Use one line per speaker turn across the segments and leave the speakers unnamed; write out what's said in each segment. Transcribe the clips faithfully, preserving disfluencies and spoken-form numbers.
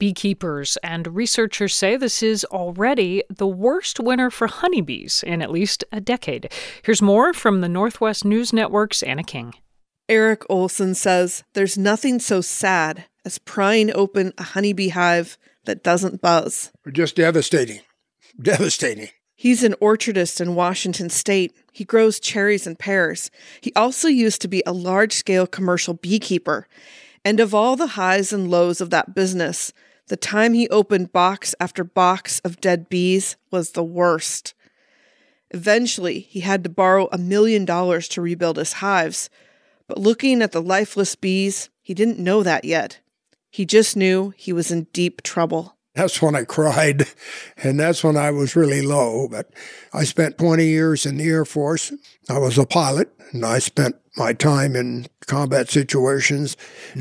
beekeepers, and researchers say this is already the worst winter for honeybees in at least a decade. Here's more from the Northwest News Network's Anna King.
Eric Olson says there's nothing so sad as prying open a honeybee hive that doesn't buzz.
Just devastating. Devastating.
He's an orchardist in Washington State. He grows cherries and pears. He also used to be a large-scale commercial beekeeper. And of all the highs and lows of that business, the time he opened box after box of dead bees was the worst. Eventually, he had to borrow a million dollars to rebuild his hives. But looking at the lifeless bees, he didn't know that yet. He just knew he was in deep trouble.
That's when I cried, and that's when I was really low. But I spent twenty years in the Air Force. I was a pilot, and I spent my time in combat situations.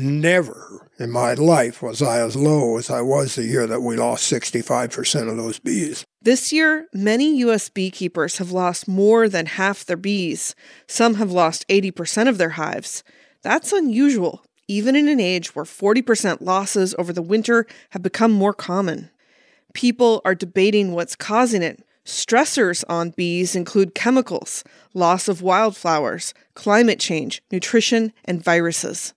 Never in my life was I as low as I was the year that we lost sixty-five percent of those bees.
This year, many U S beekeepers have lost more than half their bees. Some have lost eighty percent of their hives. That's unusual, even in an age where forty percent losses over the winter have become more common. People are debating what's causing it. Stressors on bees include chemicals, loss of wildflowers, climate change, nutrition, and viruses.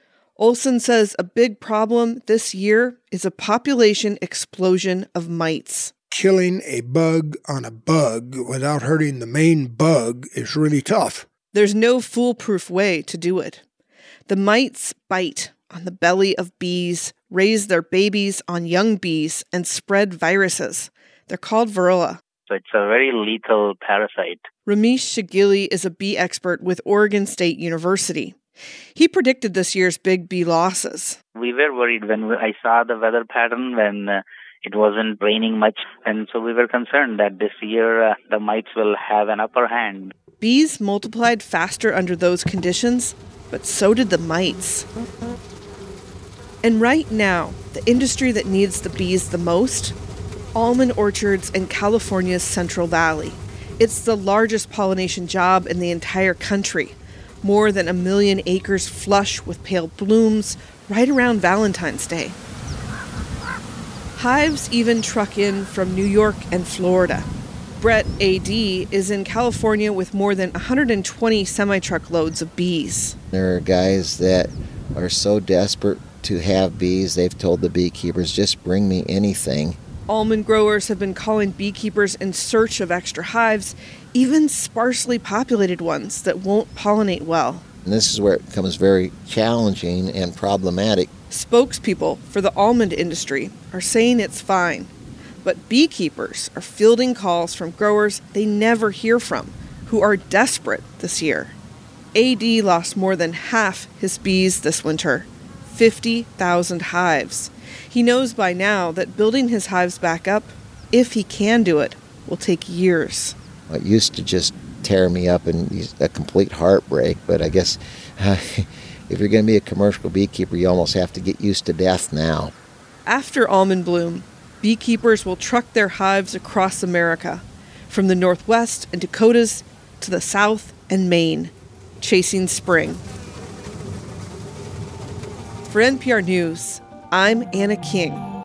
Olson says a big problem this year is a population explosion of mites.
Killing a bug on a bug without hurting the main bug is really tough.
There's no foolproof way to do it. The mites bite on the belly of bees, raise their babies on young bees, and spread viruses. They're called Varroa.
So it's a very lethal parasite.
Ramesh Shigili is a bee expert with Oregon State University. He predicted this year's big bee losses.
We were worried when I saw the weather pattern when uh, it wasn't raining much, and so we were concerned that this year uh, the mites will have an upper hand.
Bees multiplied faster under those conditions, but so did the mites. And right now, the industry that needs the bees the most? Almond orchards in California's Central Valley. It's the largest pollination job in the entire country. More than a million acres flush with pale blooms right around Valentine's Day. Hives even truck in from New York and Florida. Brett A D is in California with more than one hundred twenty semi-truck loads of bees.
There are guys that are so desperate to have bees, they've told the beekeepers, just bring me anything.
Almond growers have been calling beekeepers in search of extra hives, even sparsely populated ones that won't pollinate well.
And this is where it becomes very challenging and problematic.
Spokespeople for the almond industry are saying it's fine, but beekeepers are fielding calls from growers they never hear from, who are desperate this year. A D lost more than half his bees this winter, fifty thousand hives. He knows by now that building his hives back up, if he can do it, will take years.
It used to just tear me up and a complete heartbreak, but I guess uh, if you're going to be a commercial beekeeper, you almost have to get used to death now.
After almond bloom, beekeepers will truck their hives across America, from the Northwest and Dakotas to the South and Maine, chasing spring. For N P R News, I'm Anna King.